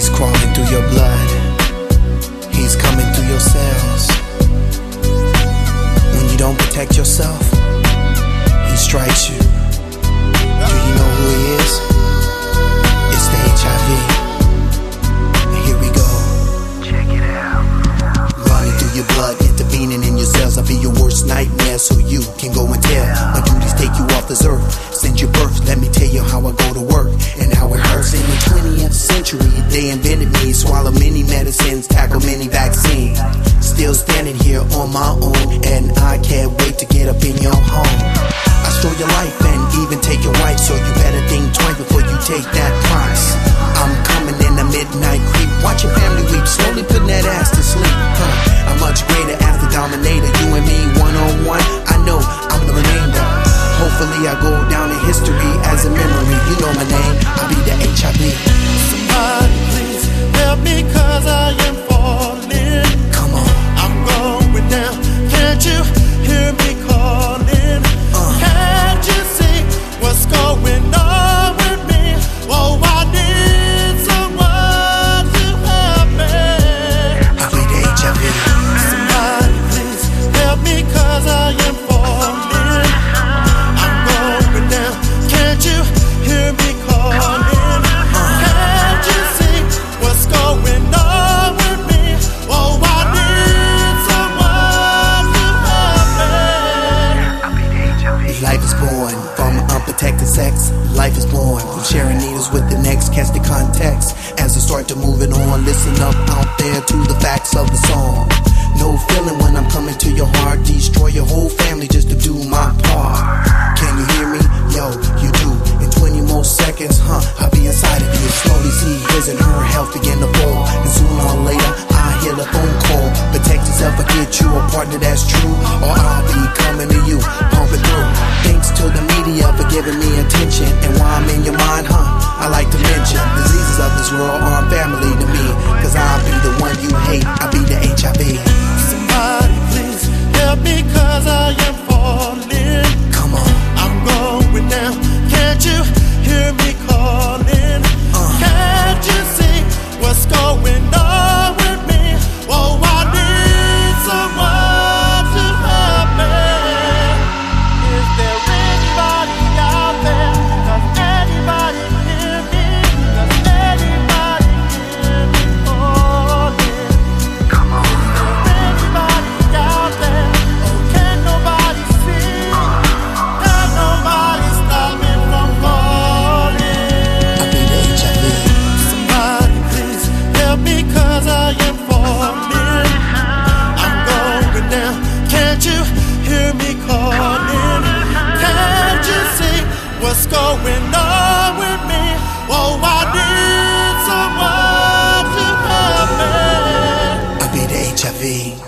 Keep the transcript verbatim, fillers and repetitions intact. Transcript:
He's crawling through your blood. He's coming through your cells. When you don't protect yourself, he strikes you. Do you know who he is? It's the H I V. And here we go. Check it out. Running through your blood, intervening in your cells. I'll be your worst nightmare, so you can go and tell. My duties take you off this earth. Since your birth, let me tell you how I go to work and how it hurts. In the twentieth century, they invented me. Swallow many medicines, tackle many vaccines. Still standing here on my own, and I can't wait to get up in your home. I stole your life and even take your wife, so you better think twice before you take that price. I'm coming in the midnight creep, watch your family weep, slowly putting that ass to sleep. Huh. I'm much greater as the dominator, you and me one on one. I know I'm the remainder. Hopefully I go down in history as a memory. You know my name, I'll be the H I V. Somebody please help me, cause I am falling. Come on. I'm going down, can't you hear me calling? Uh. Can't you see what's going on with me? Oh, I need someone to help me. I'll be the H I V. Somebody please help me, cause I am falling. Can't you hear me calling? Can't you see what's going on with me? Oh, I need someone to help me. I'll be the H I V. Life is born from unprotected sex. Life is born from sharing needles with the next. Catch the context as I start to move it on. Listen up out there to the facts of the song. No feeling when I'm coming to your heart. Destroy your whole family just to do my part. Can you hear me? Yo, you do. In twenty more seconds, huh, I'll be inside of you. Slowly see his and her health begin to fall. And sooner or later, I hear the phone call. Protect yourself or get you a partner that's true, or I'll be coming to you, pumping through. Thanks to the media for giving me attention. And while I'm in your mind, huh, I like to mention diseases of this world aren't family to me, cause I'll be the one you hate. I'll be the H I V. Somebody please help me, cause I am falling. Come on. I'm going down, can't you hear me calling? Uh. Can't you see what's going on with me? Oh, I need someone to help me. Is there anybody out there? Does anybody hear me? Does anybody hear me calling? Come on. Is there anybody out there? Oh, can nobody see? Can nobody stop me from falling? I'll be the H I V. Somebody please help me, cause I am falling. I'm going down, can't you hear me calling? Can't you see what's going on with me? Oh, I need someone to help me. I'll be the H I V.